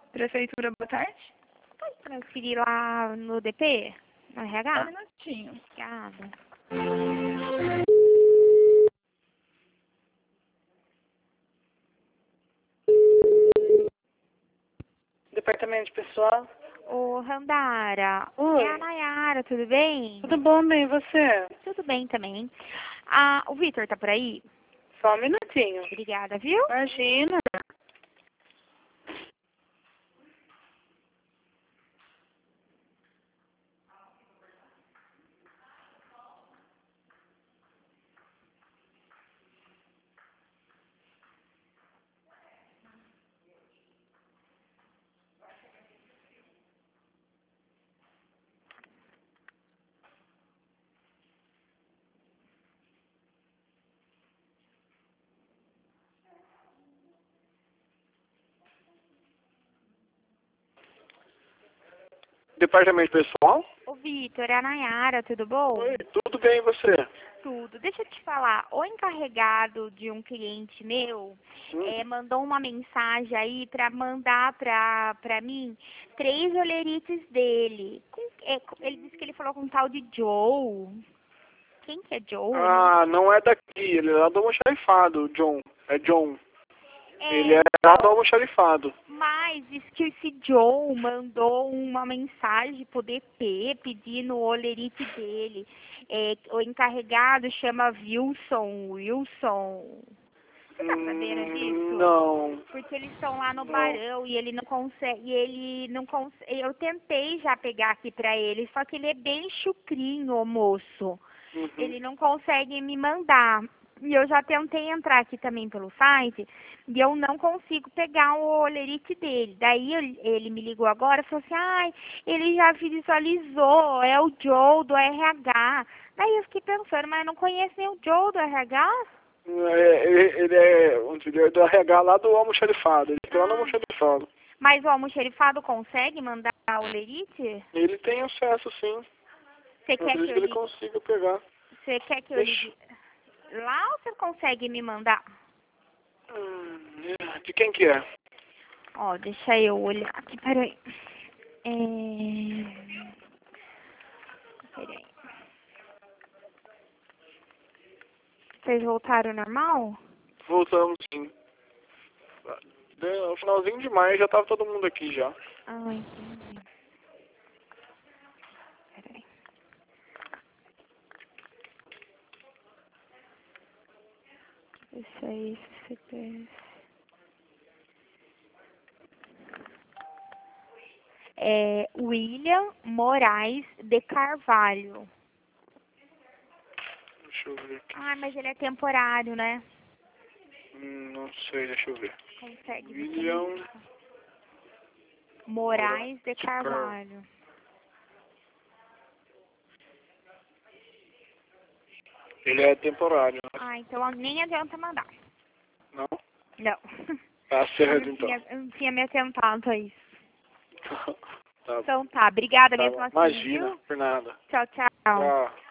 Prefeitura, boa tarde. Pode transferir lá no DP? No RH? Um minutinho. Obrigada. Departamento de pessoal. Ô, Randara. Oi. É a Nayara, tudo bem? Tudo bom, bem, e você? Tudo bem também. Ah, o Vitor tá por aí? Só um minutinho. Obrigada, viu? Imagina. Departamento pessoal? Ô, Vitor, é a Nayara, tudo bom? Oi, tudo bem, e você? Tudo. Deixa eu te falar, o encarregado de um cliente meu mandou uma mensagem aí pra mandar pra mim 3 olerites dele. Ele disse que ele falou com um tal de Joe. Quem que é Joe? Ah, não é daqui, ele é lá do almoxarifado, o John. É John. Ele é lá do almoxarifado. Mas diz que esse Joe mandou uma mensagem pro DP pedindo o olerite dele. O encarregado chama Wilson. Você tá sabendo disso? Não. Porque eles estão lá no Não. barão e ele não consegue. Eu tentei já pegar aqui pra ele, só que ele é bem chucrinho, o moço. Uhum. Ele não consegue me mandar. E eu já tentei entrar aqui também pelo site e eu não consigo pegar o olerite dele. Daí ele me ligou agora e falou assim, ai, ele já visualizou, é o Joe do RH. Daí eu fiquei pensando, mas eu não conheço nem o Joe do RH? Ele é do RH lá do almoxarifado. Ele fica lá no almoxarifado. Mas o almoxerifado consegue mandar o olerite? Ele tem acesso, sim. Você Eu quer que acredito eu que ele ligue? consiga pegar. Você quer que eu Deixa. ligue lá ou você consegue me mandar? De quem que é? Ó, deixa eu olhar aqui, peraí. Peraí. Vocês voltaram ao normal? Voltamos, sim. No finalzinho de maio já tava todo mundo aqui já. Ah, entendi. Peraí. Isso aí, CPF. É William Moraes de Carvalho. Deixa eu ver aqui. Ah, mas ele é temporário, né? Não sei, deixa eu ver. Consegue. William Moraes de Carvalho. Ele é temporário, né? Ah, então nem adianta mandar. Não? Não. Tá certo, então. Eu não tinha me atentado a isso. Tá, Então tá, obrigada tá mesmo bom. assim, Imagina, viu? por nada. Tchau, tchau. Tchau.